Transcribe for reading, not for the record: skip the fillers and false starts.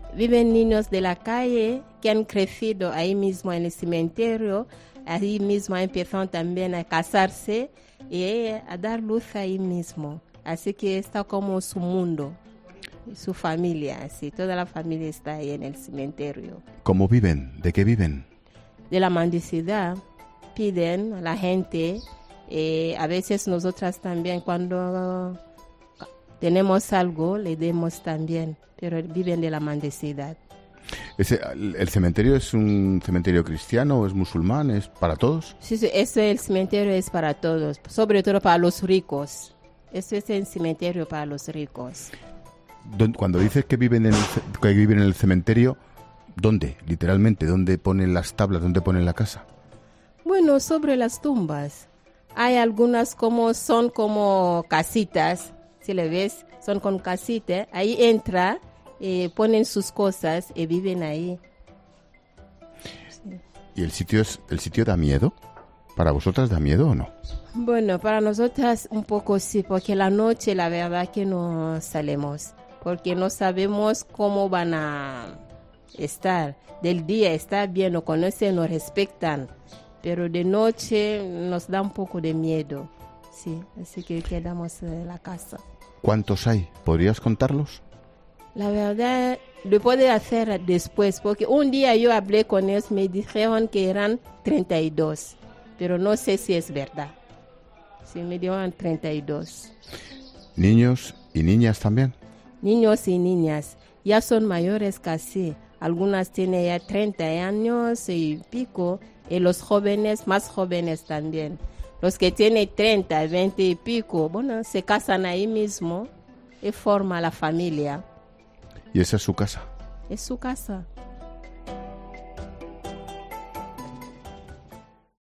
Viven niños de la calle que han crecido ahí mismo en el cementerio, ahí mismo empezaron también a casarse y a dar luz ahí mismo. Así que está como su mundo, su familia, así, toda la familia está ahí en el cementerio. ¿Cómo viven? ¿De qué viven? De la mendicidad piden a la gente, a veces nosotras también cuando tenemos algo le demos también, pero viven de la mendicidad. ¿El cementerio es un cementerio cristiano o es musulmán? ¿Es para todos? Sí, el cementerio es para todos, sobre todo para los ricos. Eso es el cementerio para los ricos. Cuando dices que viven en el cementerio, ¿dónde? Literalmente, ¿dónde ponen las tablas? ¿Dónde ponen la casa? Bueno, sobre las tumbas. Hay algunas son como casitas, si le ves, son con casitas. Ahí entra, ponen sus cosas y viven ahí. Sí. ¿Y el sitio da miedo? ¿Para vosotras da miedo o no? Bueno, para nosotras un poco sí, porque la noche la verdad que no salimos, porque no sabemos cómo van a estar. Del día está bien, nos conocen, nos respetan, pero de noche nos da un poco de miedo, sí, así que quedamos en la casa. ¿Cuántos hay? ¿Podrías contarlos? La verdad, lo puedo hacer después, porque un día yo hablé con ellos, me dijeron que eran 32, pero no sé si es verdad. Sí, me dieron 32. ¿Niños y niñas también? Niños y niñas, ya son mayores casi, algunas tienen ya 30 años y pico, y los jóvenes, más jóvenes también. Los que tienen 30, 20 y pico, bueno, se casan ahí mismo y forman la familia. ¿Y esa es su casa? Es su casa.